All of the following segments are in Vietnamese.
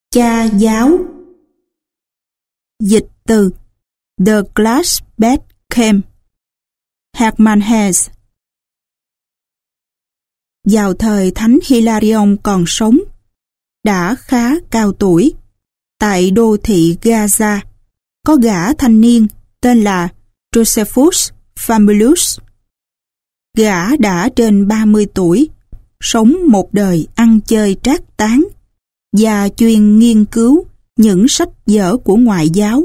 Cha giáo. Dịch từ The Glass Bed Camp, Hermann Hesse. Vào thời Thánh Hilarion còn sống, đã khá cao tuổi, tại đô thị Gaza, có gã thanh niên tên là Josephus Famulus. Gã đã trên 30 tuổi, sống một đời ăn chơi trác tán và chuyên nghiên cứu những sách vở của ngoại giáo.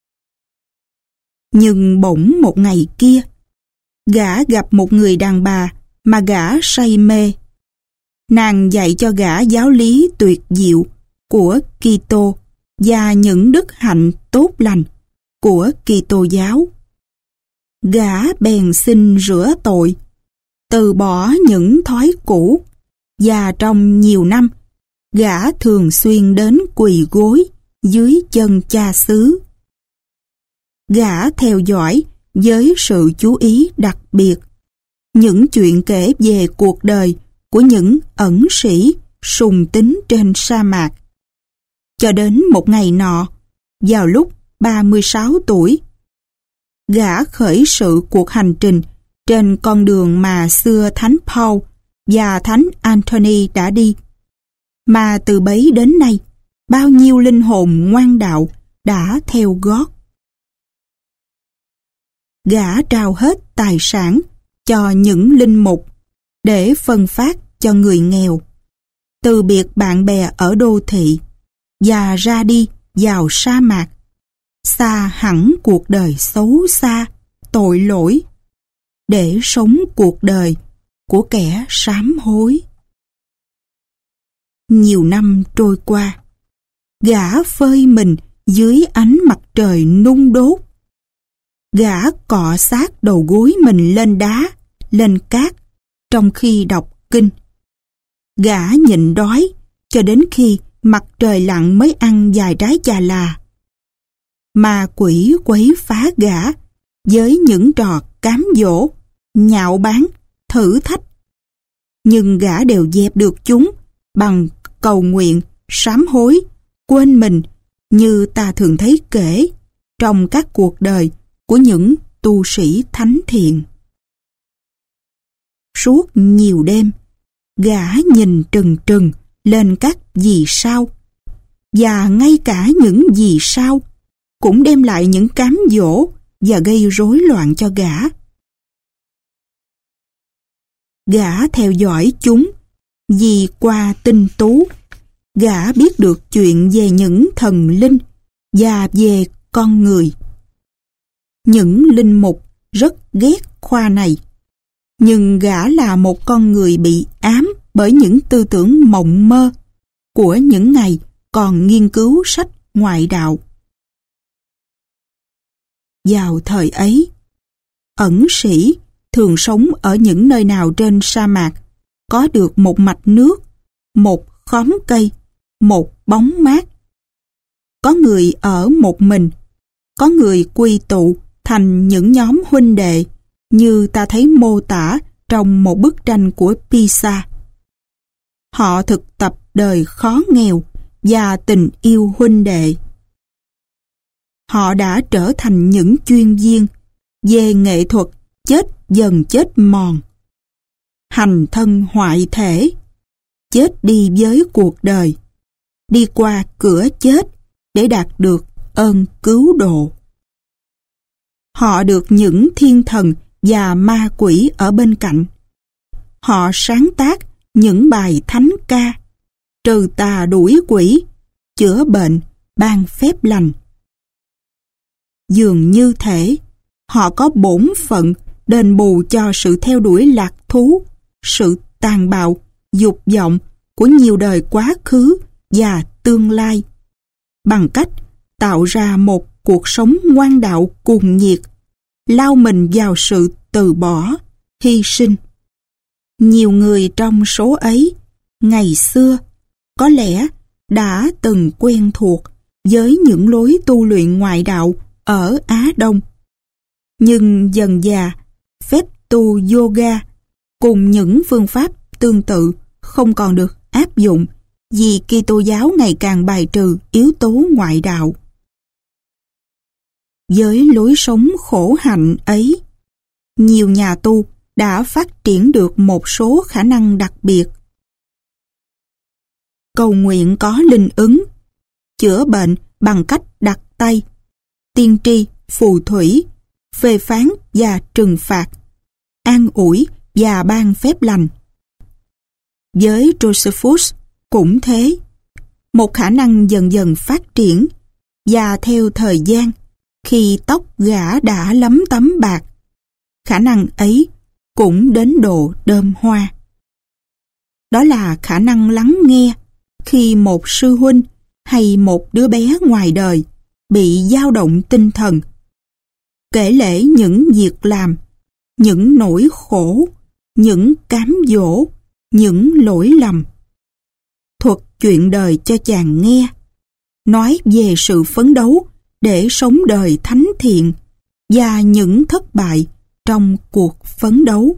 Nhưng bỗng một ngày kia, gã gặp một người đàn bà mà gã say mê. Nàng dạy cho gã giáo lý tuyệt diệu của Kitô và những đức hạnh tốt lành của Kitô giáo. Gã bèn xin rửa tội, từ bỏ những thói cũ, và trong nhiều năm, gã thường xuyên đến quỳ gối dưới chân cha xứ. Gã theo dõi với sự chú ý đặc biệt những chuyện kể về cuộc đời của những ẩn sĩ sùng tín trên sa mạc. Cho đến một ngày nọ, vào lúc 36 tuổi, gã khởi sự cuộc hành trình trên con đường mà xưa Thánh Paul và Thánh Anthony đã đi, mà từ bấy đến nay, bao nhiêu linh hồn ngoan đạo đã theo gót. Gã trao hết tài sản cho những linh mục để phân phát cho người nghèo, từ biệt bạn bè ở đô thị và ra đi vào sa mạc, xa hẳn cuộc đời xấu xa, tội lỗi, để sống cuộc đời của kẻ sám hối. Nhiều năm trôi qua, gã phơi mình dưới ánh mặt trời nung đốt. Gã cọ sát đầu gối mình lên đá, lên cát, trong khi đọc kinh. Gã nhịn đói cho đến khi mặt trời lặn mới ăn vài trái chà là. Ma quỷ quấy phá gã với những trò cám dỗ, nhạo báng, thử thách. Nhưng gã đều dẹp được chúng bằng cầu nguyện, sám hối, quên mình, như ta thường thấy kể trong các cuộc đời của những tu sĩ thánh thiện. Suốt nhiều đêm, gã nhìn trừng trừng lên các vì sao, và ngay cả những vì sao cũng đem lại những cám dỗ và gây rối loạn cho gã. Gã theo dõi chúng vì qua tinh tú, gã biết được chuyện về những thần linh và về con người. Những linh mục rất ghét khoa này, nhưng gã là một con người bị ám bởi những tư tưởng mộng mơ của những ngày còn nghiên cứu sách ngoại đạo. Vào thời ấy, ẩn sĩ thường sống ở những nơi nào trên sa mạc có được một mạch nước, một khóm cây, một bóng mát. Có người ở một mình, có người quy tụ thành những nhóm huynh đệ như ta thấy mô tả trong một bức tranh của Pisa. Họ thực tập đời khó nghèo và tình yêu huynh đệ. Họ đã trở thành những chuyên viên về nghệ thuật chết dần chết mòn, hành thân hoại thể, chết đi với cuộc đời, đi qua cửa chết để đạt được ơn cứu độ. Họ được những thiên thần và ma quỷ ở bên cạnh. Họ sáng tác những bài thánh ca, trừ tà đuổi quỷ, chữa bệnh, ban phép lành. Dường như thể, họ có bổn phận đền bù cho sự theo đuổi lạc thú, sự tàn bạo, dục vọng của nhiều đời quá khứ và tương lai, bằng cách tạo ra một cuộc sống ngoan đạo cuồng nhiệt, lao mình vào sự từ bỏ, hy sinh. Nhiều người trong số ấy, ngày xưa, có lẽ đã từng quen thuộc với những lối tu luyện ngoại đạo ở Á Đông. Nhưng dần dà, phép tu yoga cùng những phương pháp tương tự không còn được áp dụng vì Kitô giáo ngày càng bài trừ yếu tố ngoại đạo. Với lối sống khổ hạnh ấy, nhiều nhà tu đã phát triển được một số khả năng đặc biệt. Cầu nguyện có linh ứng, chữa bệnh bằng cách đặt tay, tiên tri, phù thủy, phê phán và trừng phạt, an ủi và ban phép lành. Với Josephus cũng thế, một khả năng dần dần phát triển, và theo thời gian, khi tóc gã đã lấm tấm bạc, khả năng ấy cũng đến độ đơm hoa. Đó là khả năng lắng nghe khi một sư huynh hay một đứa bé ngoài đời bị dao động tinh thần, kể lể những việc làm, những nỗi khổ, những cám dỗ, những lỗi lầm. Thuật chuyện đời cho chàng nghe, nói về sự phấn đấu để sống đời thánh thiện và những thất bại trong cuộc phấn đấu.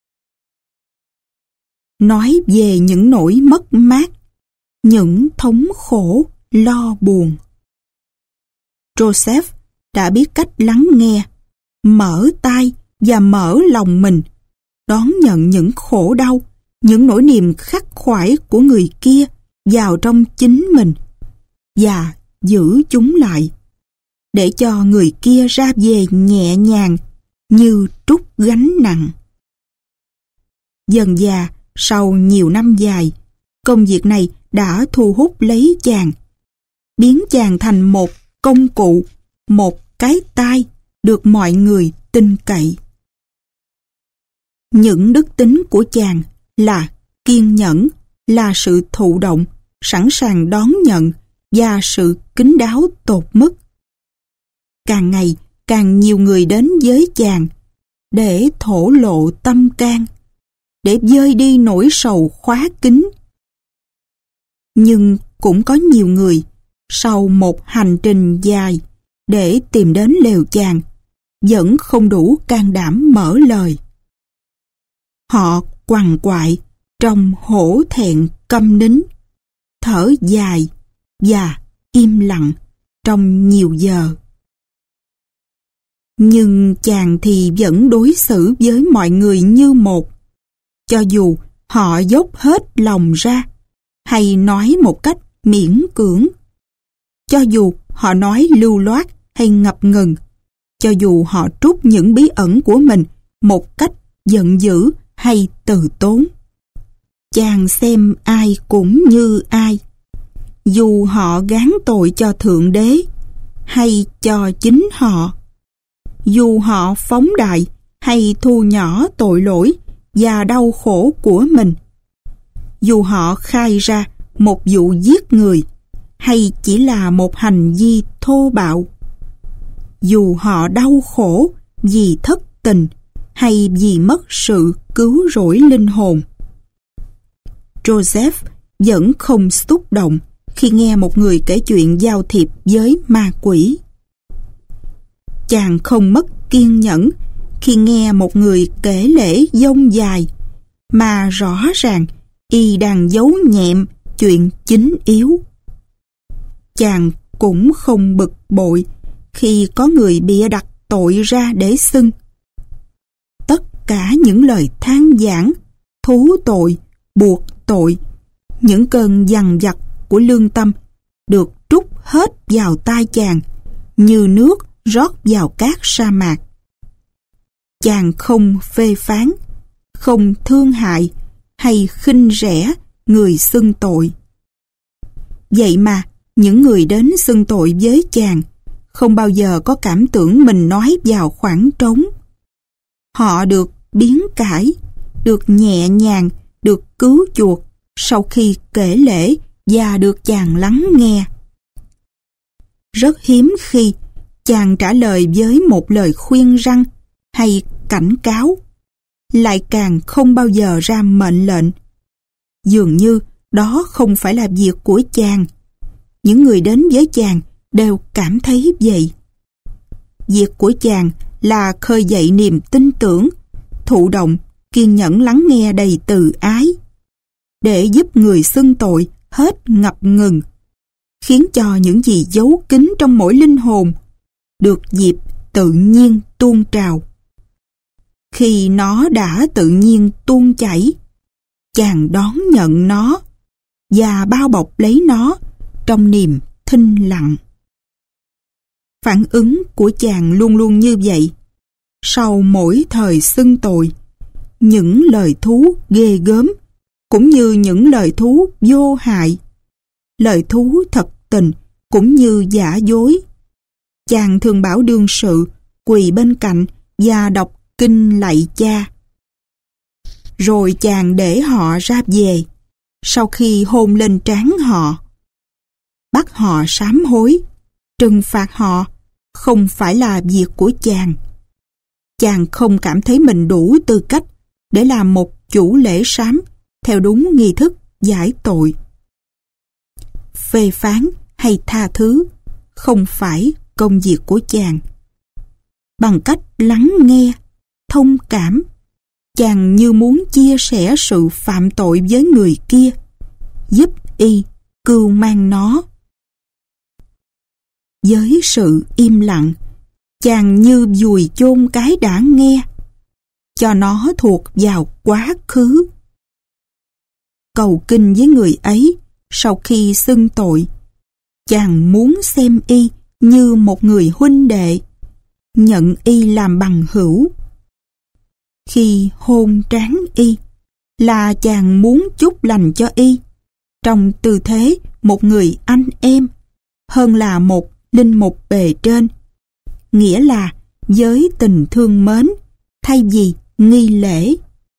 Nói về những nỗi mất mát, những thống khổ, lo buồn. Joseph đã biết cách lắng nghe, mở tai và mở lòng mình, đón nhận những khổ đau, những nỗi niềm khắc khoải của người kia vào trong chính mình và giữ chúng lại, để cho người kia ra về nhẹ nhàng như trút gánh nặng. Dần dà, sau nhiều năm dài, công việc này đã thu hút lấy chàng, biến chàng thành một công cụ, một cái tai được mọi người tin cậy. Những đức tính của chàng là kiên nhẫn, là sự thụ động, sẵn sàng đón nhận và sự kín đáo tột mức. Càng ngày càng nhiều người đến với chàng để thổ lộ tâm can, để vơi đi nỗi sầu khóa kín. Nhưng cũng có nhiều người, sau một hành trình dài để tìm đến lều chàng, vẫn không đủ can đảm mở lời. Họ quằn quại trong hổ thẹn câm nín, thở dài và im lặng trong nhiều giờ. Nhưng chàng thì vẫn đối xử với mọi người như một, cho dù họ dốc hết lòng ra, hay nói một cách miễn cưỡng, cho dù họ nói lưu loát hay ngập ngừng, cho dù họ trút những bí ẩn của mình một cách giận dữ hay từ tốn. Chàng xem ai cũng như ai, dù họ gán tội cho Thượng Đế hay cho chính họ, dù họ phóng đại hay thu nhỏ tội lỗi và đau khổ của mình, dù họ khai ra một vụ giết người hay chỉ là một hành vi thô bạo, dù họ đau khổ vì thất tình hay vì mất sự cứu rỗi linh hồn. Joseph vẫn không xúc động khi nghe một người kể chuyện giao thiệp với ma quỷ. Chàng không mất kiên nhẫn khi nghe một người kể lể dông dài, mà rõ ràng y đang giấu nhẹm chuyện chính yếu. Chàng cũng không bực bội khi có người bịa đặt tội ra để xưng. Tất cả những lời than vãn, thú tội, buộc tội, những cơn dằn vặt của lương tâm được trút hết vào tai chàng như nước rót vào cát sa mạc. Chàng không phê phán, không thương hại hay khinh rẻ người xưng tội. Vậy mà những người đến xưng tội với chàng không bao giờ có cảm tưởng mình nói vào khoảng trống. Họ được biến cải, được nhẹ nhàng, được cứu chuộc sau khi kể lể và được chàng lắng nghe. Rất hiếm khi chàng trả lời với một lời khuyên răn hay cảnh cáo, lại càng không bao giờ ra mệnh lệnh. Dường như đó không phải là việc của chàng. Những người đến với chàng đều cảm thấy vậy. Việc của chàng là khơi dậy niềm tin tưởng, thụ động, kiên nhẫn lắng nghe đầy từ ái, để giúp người xưng tội hết ngập ngừng, khiến cho những gì giấu kín trong mỗi linh hồn được dịp tự nhiên tuôn trào. Khi nó đã tự nhiên tuôn chảy, chàng đón nhận nó và bao bọc lấy nó trong niềm thinh lặng. Phản ứng của chàng luôn luôn như vậy. Sau mỗi thời xưng tội, những lời thú ghê gớm cũng như những lời thú vô hại, lời thú thật tình cũng như giả dối, chàng thường bảo đương sự quỳ bên cạnh và đọc kinh lạy cha. Rồi chàng để họ ra về, sau khi hôn lên trán họ, bắt họ sám hối, trừng phạt họ không phải là việc của chàng. Chàng không cảm thấy mình đủ tư cách để làm một chủ lễ sám theo đúng nghi thức giải tội. Phê phán hay tha thứ không phải công việc của chàng. Bằng cách lắng nghe, thông cảm, chàng như muốn chia sẻ sự phạm tội với người kia, giúp y cưu mang nó. Với sự im lặng, chàng như vùi chôn cái đã nghe, cho nó thuộc vào quá khứ. Cầu kinh với người ấy sau khi xưng tội, chàng muốn xem y như một người huynh đệ, nhận y làm bằng hữu. Khi hôn trán y, là chàng muốn chúc lành cho y, trong tư thế một người anh em, hơn là một linh mục bề trên, nghĩa là với tình thương mến, thay vì nghi lễ.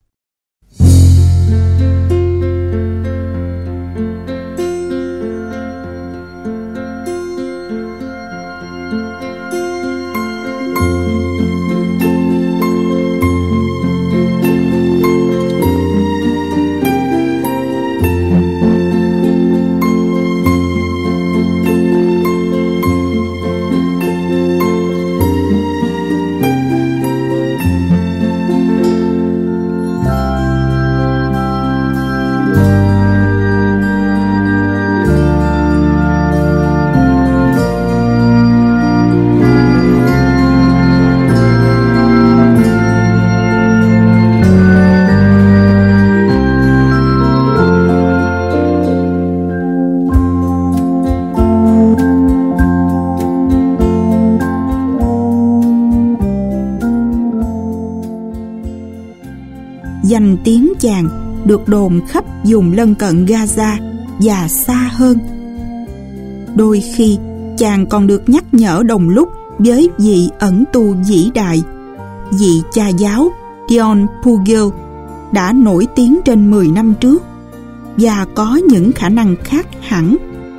Danh tiếng chàng được đồn khắp vùng lân cận Gaza và xa hơn. Đôi khi chàng còn được nhắc nhở đồng lúc với vị ẩn tu vĩ đại, vị cha giáo Dion Pugil đã nổi tiếng trên 10 năm trước và có những khả năng khác hẳn.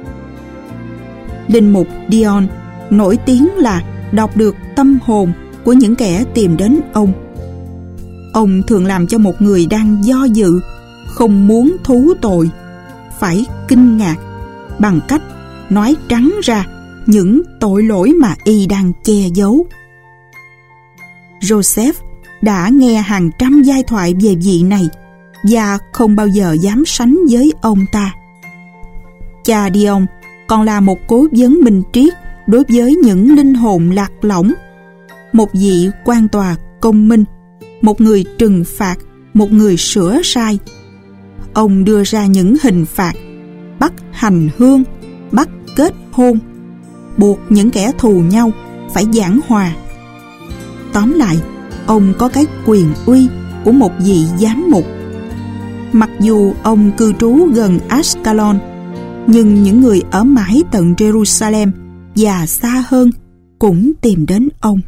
Linh mục Dion nổi tiếng là đọc được tâm hồn của những kẻ tìm đến ông. Ông thường làm cho một người đang do dự, không muốn thú tội, phải kinh ngạc bằng cách nói trắng ra những tội lỗi mà y đang che giấu. Joseph đã nghe hàng trăm giai thoại về vị này và không bao giờ dám sánh với ông ta. Cha Dion còn là một cố vấn minh triết đối với những linh hồn lạc lõng, một vị quan tòa công minh, một người trừng phạt, một người sửa sai. Ông đưa ra những hình phạt, bắt hành hương, bắt kết hôn, buộc những kẻ thù nhau phải giảng hòa. Tóm lại, ông có cái quyền uy của một vị giám mục. Mặc dù ông cư trú gần Ascalon, nhưng những người ở mãi tận Jerusalem và xa hơn cũng tìm đến ông.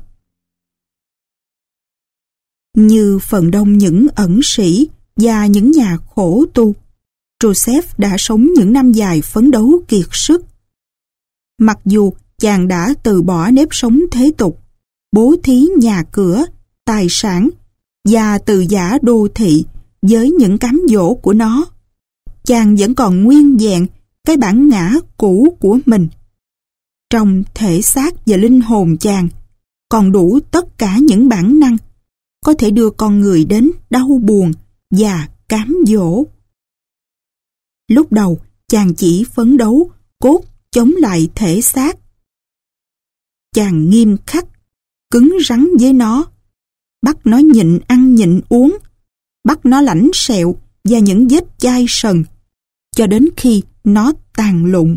Như phần đông những ẩn sĩ và những nhà khổ tu, Joseph đã sống những năm dài phấn đấu kiệt sức. Mặc dù chàng đã từ bỏ nếp sống thế tục, bố thí nhà cửa, tài sản và từ giả đô thị với những cám dỗ của nó, chàng vẫn còn nguyên vẹn cái bản ngã cũ của mình. Trong thể xác và linh hồn chàng còn đủ tất cả những bản năng có thể đưa con người đến đau buồn và cám dỗ. Lúc đầu, Chàng chỉ phấn đấu, cốt chống lại thể xác. Chàng nghiêm khắc, cứng rắn với nó, bắt nó nhịn ăn nhịn uống, bắt nó lãnh sẹo và những vết chai sần, cho đến khi nó tàn lụn.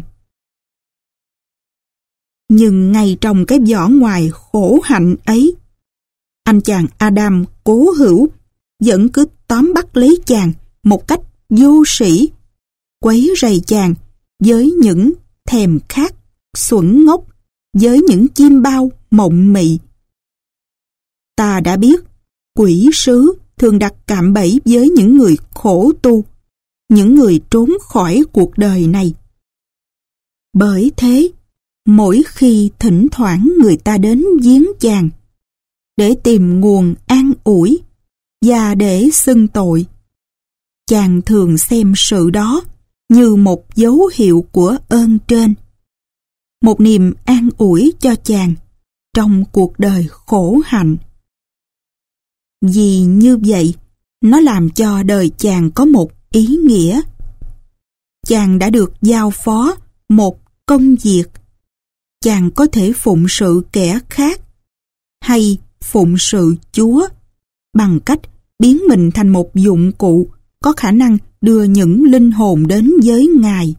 Nhưng ngay trong cái vỏ ngoài khổ hạnh ấy, anh chàng Adam cố hữu vẫn cứ tóm bắt lấy chàng một cách vô sĩ, quấy rầy chàng với những thèm khát xuẩn ngốc, với những chim bao mộng mị. Ta đã biết, quỷ sứ thường đặt cạm bẫy với những người khổ tu, những người trốn khỏi cuộc đời này. Bởi thế, mỗi khi thỉnh thoảng người ta đến viếng chàng, để tìm nguồn an ủi và để xưng tội, chàng thường xem sự đó như một dấu hiệu của ơn trên, một niềm an ủi cho chàng trong cuộc đời khổ hạnh. Vì như vậy, nó làm cho đời chàng có một ý nghĩa. Chàng đã được giao phó một công việc. Chàng có thể phụng sự kẻ khác hay phụng sự Chúa bằng cách biến mình thành một dụng cụ có khả năng đưa những linh hồn đến với Ngài.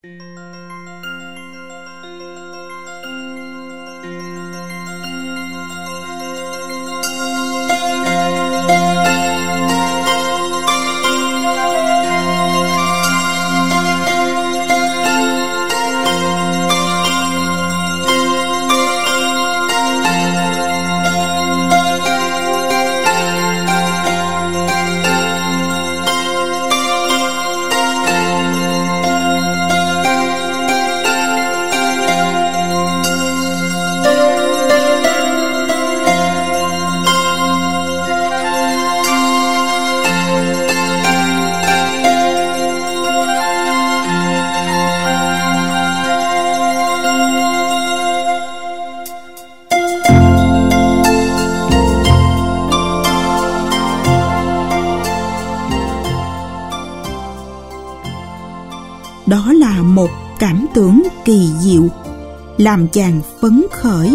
Đó là một cảm tưởng kỳ diệu, làm chàng phấn khởi.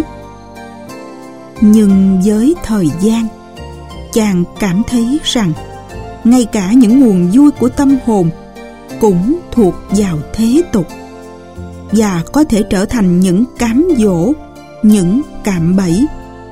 Nhưng với thời gian, chàng cảm thấy rằng ngay cả những nguồn vui của tâm hồn cũng thuộc vào thế tục và có thể trở thành những cám dỗ, những cạm bẫy.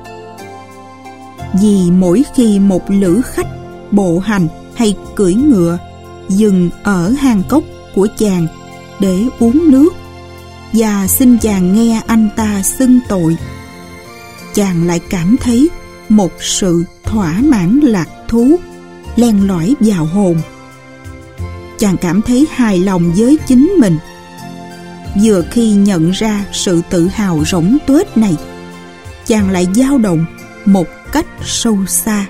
Vì mỗi khi một lữ khách bộ hành hay cưỡi ngựa dừng ở hang cốc của chàng để uống nước và xin chàng nghe anh ta xưng tội, chàng lại cảm thấy một sự thỏa mãn lạc thú len lỏi vào hồn. Chàng cảm thấy hài lòng với chính mình. Vừa khi nhận ra sự tự hào rỗng tuếch này, chàng lại dao động một cách sâu xa.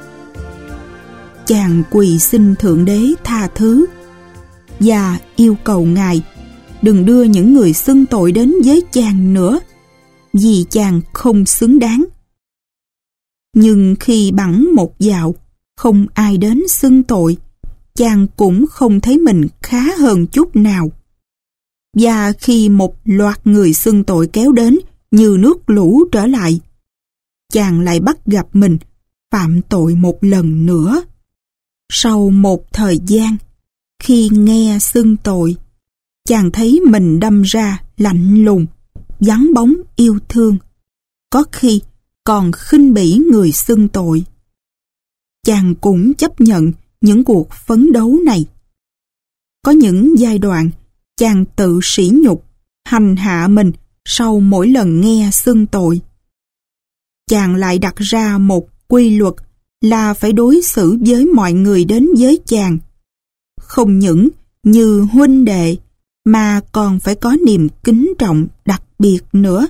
Chàng quỳ xin Thượng Đế tha thứ và yêu cầu Ngài đừng đưa những người xưng tội đến với chàng nữa, vì chàng không xứng đáng. Nhưng khi bẵng một dạo, không ai đến xưng tội, chàng cũng không thấy mình khá hơn chút nào. Và khi một loạt người xưng tội kéo đến như nước lũ trở lại, chàng lại bắt gặp mình phạm tội một lần nữa. Sau một thời gian, khi nghe xưng tội, chàng thấy mình đâm ra lạnh lùng, vắng bóng yêu thương, có khi còn khinh bỉ người xưng tội. Chàng cũng chấp nhận những cuộc phấn đấu này. Có những giai đoạn chàng tự sỉ nhục, hành hạ mình sau mỗi lần nghe xưng tội. Chàng lại đặt ra một quy luật là phải đối xử với mọi người đến với chàng không những như huynh đệ mà còn phải có niềm kính trọng đặc biệt nữa.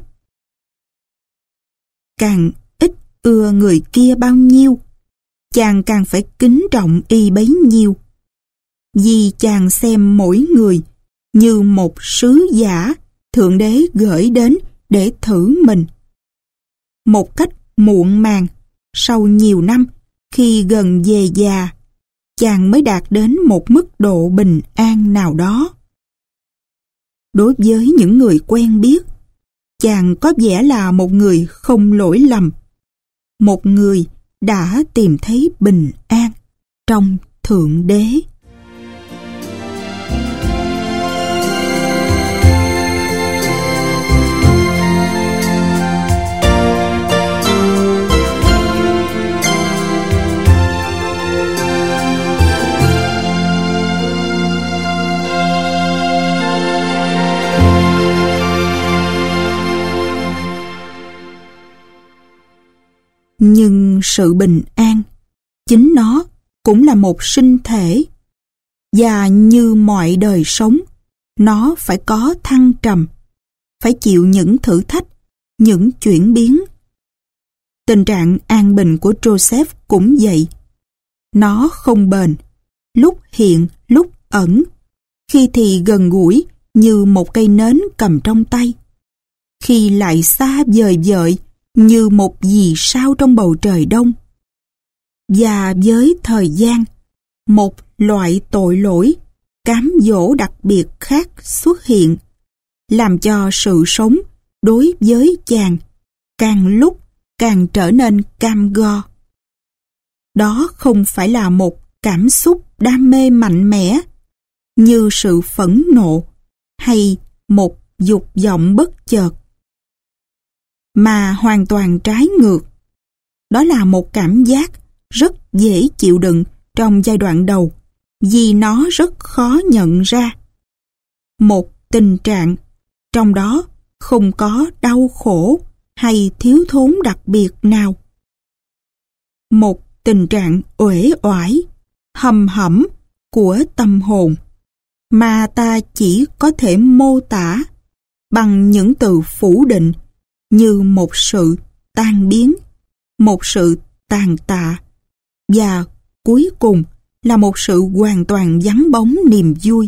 Càng ít ưa người kia bao nhiêu, chàng càng phải kính trọng y bấy nhiêu, vì chàng xem mỗi người như một sứ giả Thượng Đế gửi đến để thử mình. Một cách muộn màng, sau nhiều năm, khi gần về già, chàng mới đạt đến một mức độ bình an nào đó. Đối với những người quen biết, chàng có vẻ là một người không lỗi lầm, một người đã tìm thấy bình an trong Thượng Đế. Nhưng sự bình an, chính nó cũng là một sinh thể. Và như mọi đời sống, nó phải có thăng trầm, phải chịu những thử thách, những chuyển biến. Tình trạng an bình của Joseph cũng vậy. Nó không bền, lúc hiện, lúc ẩn, khi thì gần gũi như một cây nến cầm trong tay, khi lại xa vời vợi như một vì sao trong bầu trời đông. Và với thời gian, một loại tội lỗi, cám dỗ đặc biệt khác xuất hiện, làm cho sự sống đối với chàng càng lúc càng trở nên cam go. Đó không phải là một cảm xúc đam mê mạnh mẽ như sự phẫn nộ hay một dục vọng bất chợt, mà hoàn toàn trái ngược. Đó là một cảm giác rất dễ chịu đựng trong giai đoạn đầu vì nó rất khó nhận ra. Một tình trạng trong đó không có đau khổ hay thiếu thốn đặc biệt nào. Một tình trạng uể oải, hầm hẩm của tâm hồn mà ta chỉ có thể mô tả bằng những từ phủ định như một sự tan biến, một sự tàn tạ, và cuối cùng là một sự hoàn toàn vắng bóng niềm vui.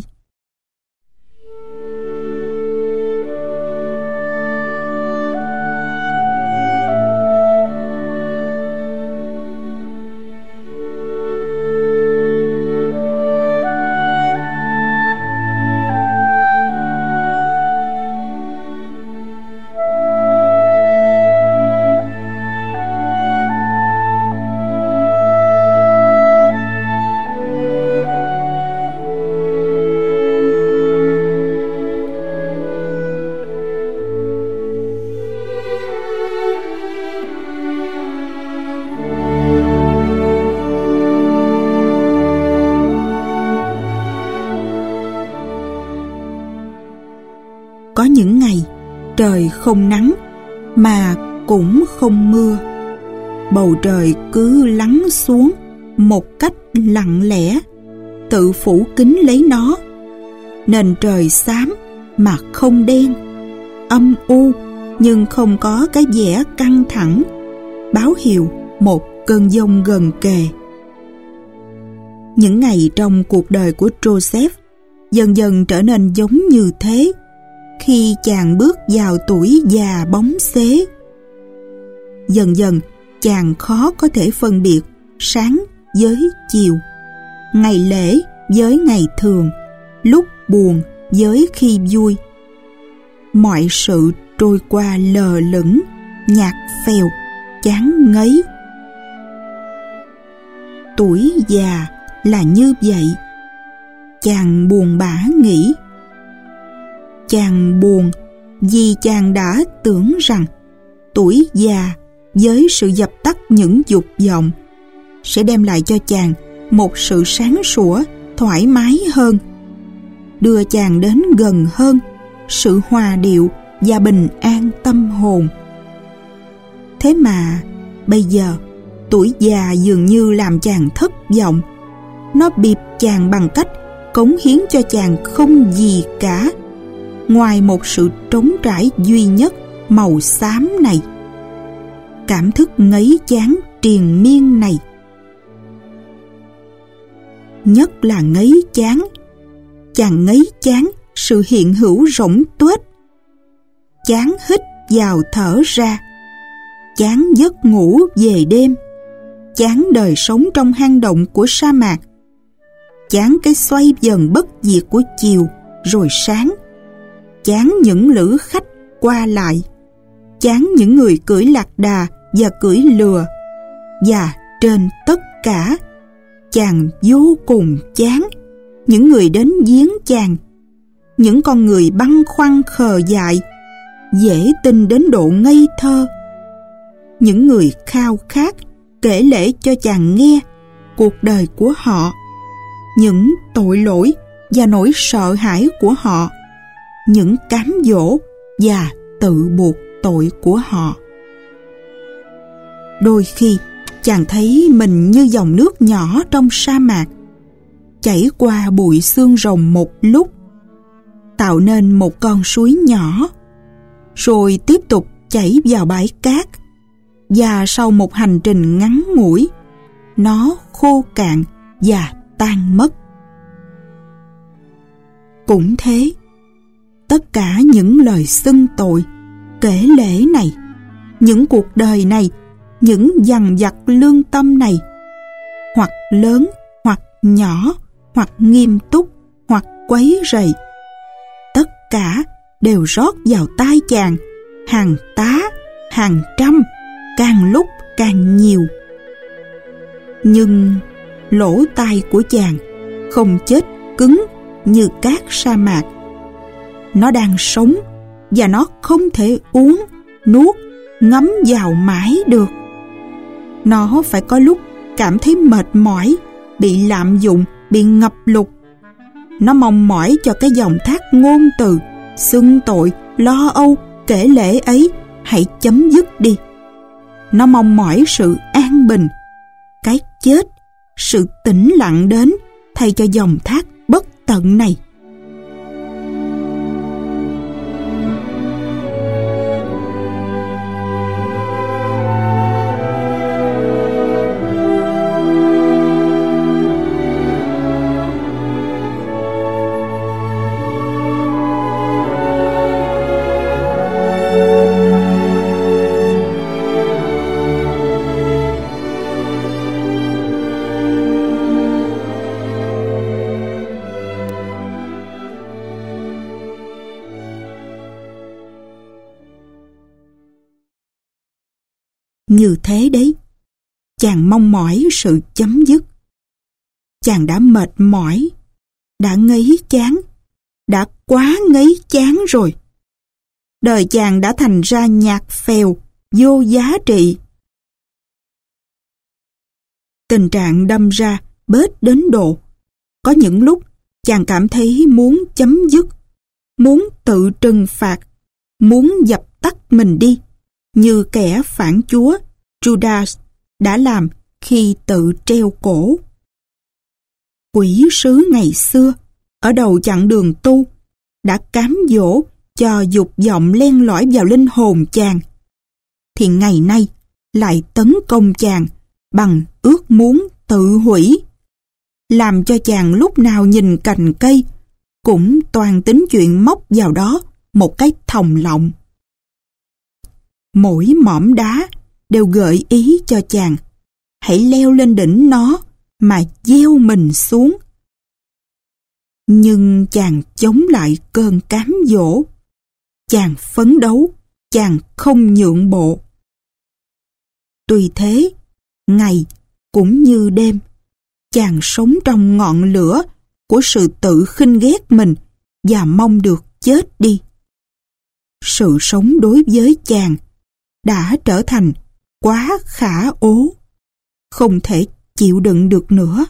Có những ngày trời không nắng mà cũng không mưa. Bầu trời cứ lắng xuống một cách lặng lẽ, tự phủ kín lấy nó. Nền trời xám mà không đen, âm u nhưng không có cái vẻ căng thẳng, báo hiệu một cơn giông gần kề. Những ngày trong cuộc đời của Joseph dần dần trở nên giống như thế khi chàng bước vào tuổi già bóng xế. Dần dần chàng khó có thể phân biệt sáng với chiều, ngày lễ với ngày thường, lúc buồn với khi vui. Mọi sự trôi qua lờ lững, nhạt phèo, chán ngấy. Tuổi già là như vậy. Chàng buồn bã nghĩ. Chàng buồn vì chàng đã tưởng rằng tuổi già với sự dập tắt những dục vọng sẽ đem lại cho chàng một sự sáng sủa, thoải mái hơn, đưa chàng đến gần hơn sự hòa điệu và bình an tâm hồn. Thế mà bây giờ tuổi già dường như làm chàng thất vọng. Nó bịp chàng bằng cách cống hiến cho chàng không gì cả ngoài một sự trống trải duy nhất màu xám này. Cảm thức ngấy chán triền miên này, nhất là ngấy chán. Chàng ngấy chán sự hiện hữu rỗng tuếch, chán hít vào thở ra, chán giấc ngủ về đêm, chán đời sống trong hang động của sa mạc, chán cái xoay dần bất diệt của chiều rồi sáng, chán những lữ khách qua lại, chán những người cưỡi lạc đà và cưỡi lừa, và trên tất cả, chàng vô cùng chán những người đến viếng chàng, những con người băn khoăn khờ dại, dễ tin đến độ ngây thơ, những người khao khát kể lể cho chàng nghe cuộc đời của họ, những tội lỗi và nỗi sợ hãi của họ, những cám dỗ và tự buộc tội của họ. Đôi khi chàng thấy mình như dòng nước nhỏ trong sa mạc, chảy qua bụi xương rồng một lúc, tạo nên một con suối nhỏ, rồi tiếp tục chảy vào bãi cát, và sau một hành trình ngắn ngủi, nó khô cạn và tan mất. Cũng thế, tất cả những lời xưng tội, kể lể này, những cuộc đời này, những dằn vặt lương tâm này, hoặc lớn, hoặc nhỏ, hoặc nghiêm túc, hoặc quấy rầy, tất cả đều rót vào tai chàng hàng tá, hàng trăm, càng lúc càng nhiều. Nhưng lỗ tai của chàng không chết cứng như cát sa mạc. Nó đang sống và nó không thể uống, nuốt, ngấm vào mãi được. Nó phải có lúc cảm thấy mệt mỏi, bị lạm dụng, bị ngập lụt. Nó mong mỏi cho cái dòng thác ngôn từ, xưng tội, lo âu, kể lể ấy hãy chấm dứt đi. Nó mong mỏi sự an bình, cái chết, sự tĩnh lặng đến thay cho dòng thác bất tận này. Như thế đấy, chàng mong mỏi sự chấm dứt. Chàng đã mệt mỏi, đã ngấy chán, đã quá ngấy chán rồi. Đời chàng đã thành ra nhạt phèo, vô giá trị. Tình trạng đâm ra bết đến độ, có những lúc chàng cảm thấy muốn chấm dứt, muốn tự trừng phạt, muốn dập tắt mình đi, như kẻ phản Chúa Judas đã làm khi tự treo cổ. Quỷ sứ ngày xưa, ở đầu chặng đường tu, đã cám dỗ cho dục vọng len lỏi vào linh hồn chàng, thì ngày nay lại tấn công chàng bằng ước muốn tự hủy, làm cho chàng lúc nào nhìn cành cây cũng toàn tính chuyện móc vào đó một cái thòng lọng. Mỗi mỏm đá đều gợi ý cho chàng hãy leo lên đỉnh nó mà gieo mình xuống. Nhưng chàng chống lại cơn cám dỗ, chàng phấn đấu, chàng không nhượng bộ. Tuy thế, ngày cũng như đêm, chàng sống trong ngọn lửa của sự tự khinh ghét mình và mong được chết đi. Sự sống đối với chàng đã trở thành quá khả ố, không thể chịu đựng được nữa.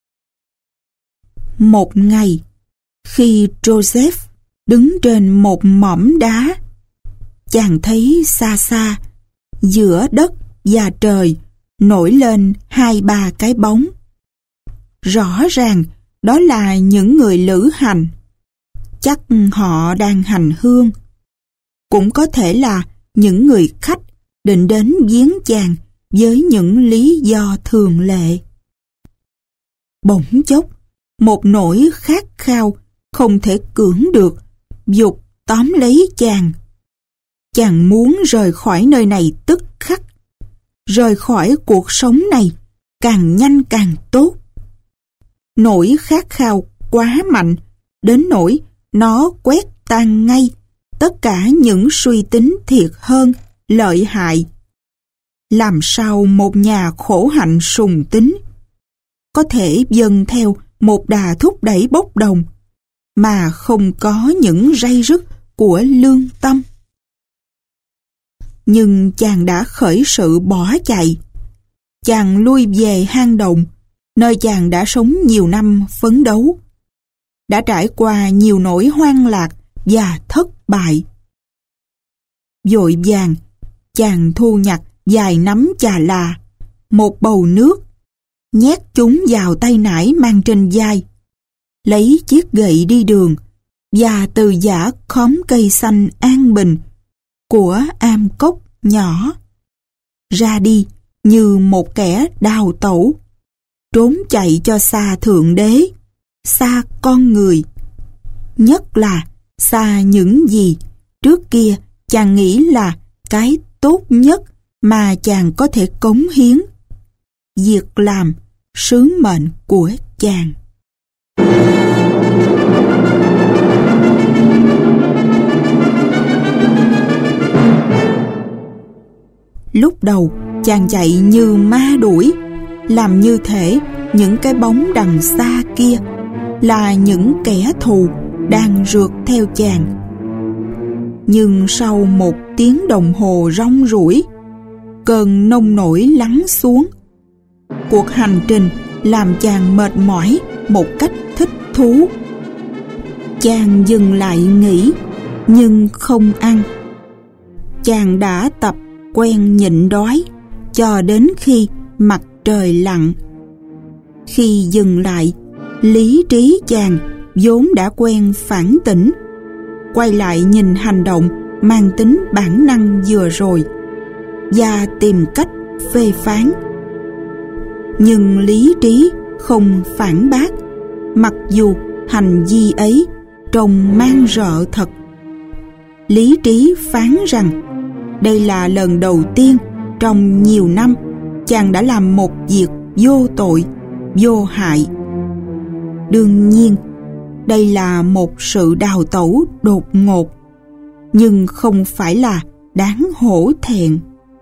Một ngày, khi Joseph đứng trên một mỏm đá, chàng thấy xa xa, giữa đất và trời, nổi lên 2-3 cái bóng. Rõ ràng đó là những người lữ hành. Chắc họ đang hành hương. Cũng có thể là những người khách định đến viếng chàng với những lý do thường lệ. Bỗng chốc, một nỗi khát khao không thể cưỡng được giục tóm lấy chàng. Chàng muốn rời khỏi nơi này tức khắc, rời khỏi cuộc sống này càng nhanh càng tốt. Nỗi khát khao quá mạnh đến nỗi nó quét tan ngay tất cả những suy tính thiệt hơn, lợi hại. Làm sao một nhà khổ hạnh sùng tính có thể dâng theo một đà thúc đẩy bốc đồng mà không có những ray rứt của lương tâm? Nhưng chàng đã khởi sự bỏ chạy. Chàng lui về hang động, nơi chàng đã sống nhiều năm phấn đấu, đã trải qua nhiều nỗi hoang lạc và thất bại. Vội vàng, chàng thu nhặt vài nắm chà là, một bầu nước, nhét chúng vào tay nải mang trên vai, lấy chiếc gậy đi đường và từ giã khóm cây xanh an bình của am cốc nhỏ ra đi như một kẻ đào tẩu, trốn chạy cho xa Thượng Đế, xa con người, nhất là xa những gì trước kia chàng nghĩ là cái tốt nhất mà chàng có thể cống hiến, việc làm, sứ mệnh của chàng. Lúc đầu chàng chạy như ma đuổi, làm như thể những cái bóng đằng xa kia là những kẻ thù đang rượt theo chàng. Nhưng sau 1 tiếng đồng hồ rong ruổi, cơn nông nổi lắng xuống. Cuộc hành trình làm chàng mệt mỏi một cách thích thú. Chàng dừng lại nghỉ, nhưng không ăn. Chàng đã tập quen nhịn đói cho đến khi mặt trời lặn. Khi dừng lại, lý trí chàng vốn đã quen phản tỉnh, quay lại nhìn hành động mang tính bản năng vừa rồi và tìm cách phê phán. Nhưng lý trí không phản bác, mặc dù hành vi ấy trông man rợ thật. Lý trí phán rằng đây là lần đầu tiên trong nhiều năm chàng đã làm một việc vô tội, vô hại. Đương nhiên, đây là một sự đào tẩu đột ngột, nhưng không phải là đáng hổ thẹn.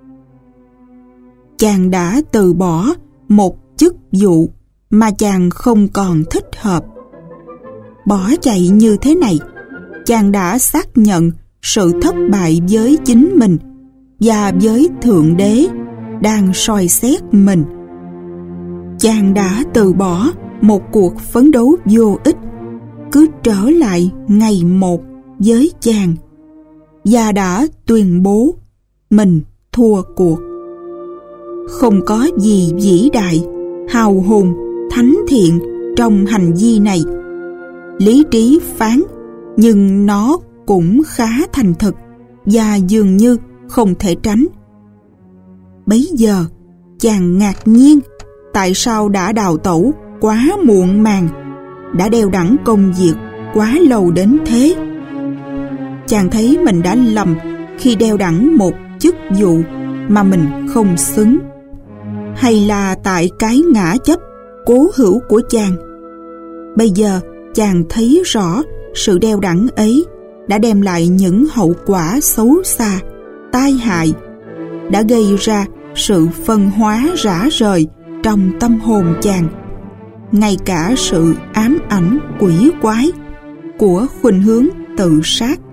Chàng đã từ bỏ một chức vụ mà chàng không còn thích hợp. Bỏ chạy như thế này, chàng đã xác nhận sự thất bại với chính mình và với Thượng Đế đang soi xét mình. Chàng đã từ bỏ một cuộc phấn đấu vô ích, cứ trở lại ngày một với chàng, và đã tuyên bố mình thua cuộc. Không có gì vĩ đại, hào hùng, thánh thiện trong hành vi này. Lý trí phán, nhưng nó cũng khá thành thực và dường như không thể tránh. Bấy giờ, chàng ngạc nhiên tại sao đã đào tẩu quá muộn màng, đã đeo đẳng công việc quá lâu đến thế. Chàng thấy mình đã lầm khi đeo đẳng một chức vụ mà mình không xứng, hay là tại cái ngã chấp cố hữu của chàng. Bây giờ chàng thấy rõ sự đeo đẳng ấy đã đem lại những hậu quả xấu xa, tai hại, đã gây ra sự phân hóa rã rời trong tâm hồn chàng, ngay cả sự ám ảnh quỷ quái của khuynh hướng tự sát.